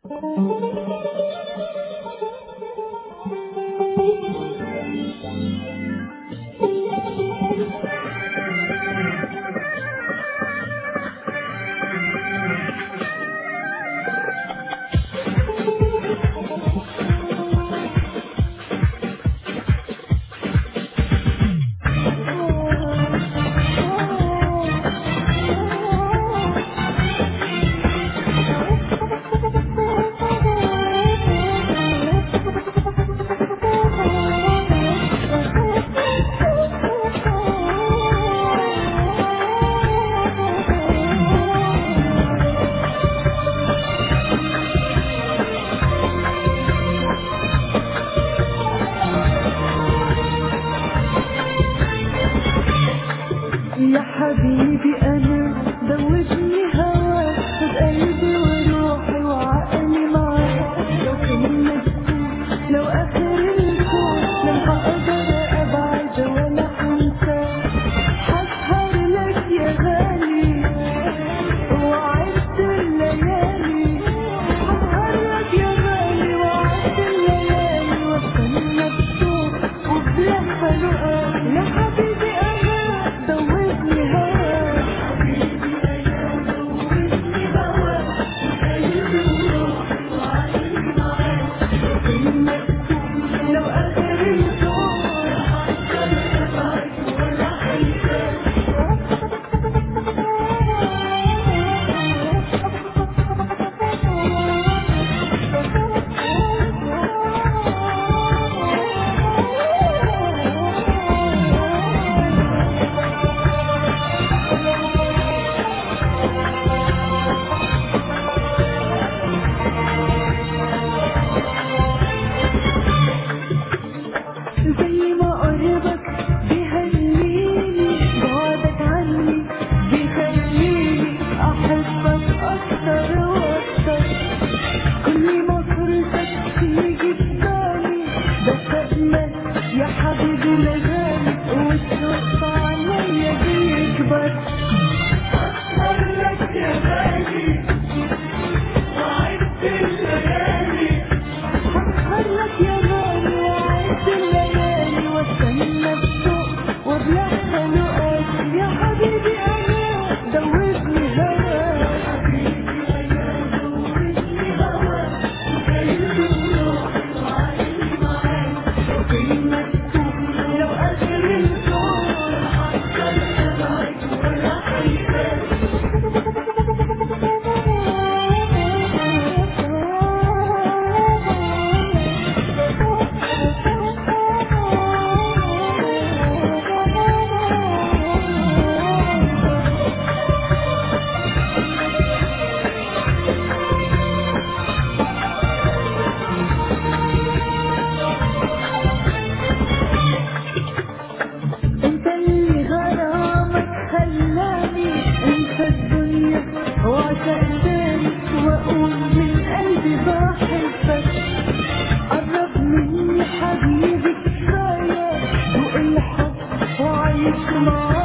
يا حبيبي أنا دوبني هواك، خد قلبي وروحي وعقلي معاك. لو كنا نسيت لو آخر الكون لن هقدر أبعد ولا هنساك. هسهر لك يا غالي وعدت الليالي، هسهر لك يا غالي وعدت الليالي، واستنى بصوت وبلهفة لقاك. يا حبيبي أنا دوبني هواك، حبيبي أنا دوبني هواك، قلبي وروحي وعقلي معاك. لو كنا نسيت لو آخر الكون هقدر أبعد ولا هنساك. زي ما قربك بيهنيني، بعدك عني بيخليني أحبك أكتر وأكتر. كل ما فرصتك تيجي ببالي بتأمل يا حبيبي الغالي، والشوق عليا بيكبر. أسهر لك يا غالي وعدت الليالي، هسهر لك يا غالي وعدت الليالي، واستنى بشوق وبلهفة لقاك. يا حبيبي أنا دوبني هواك، حبيبي أنا دوبني هواك، قلبي وروحي وعقلي معاك. لو كنا نسيت لو آخر الكون هقدر أبعد ولا هنساك. انت اللي غرامك خلاني انسى الدنيا واعشق تاني، واقول من قلبي بحبك. قرب مني حبيبي كفاية، ذوق الحب وعيش معاك.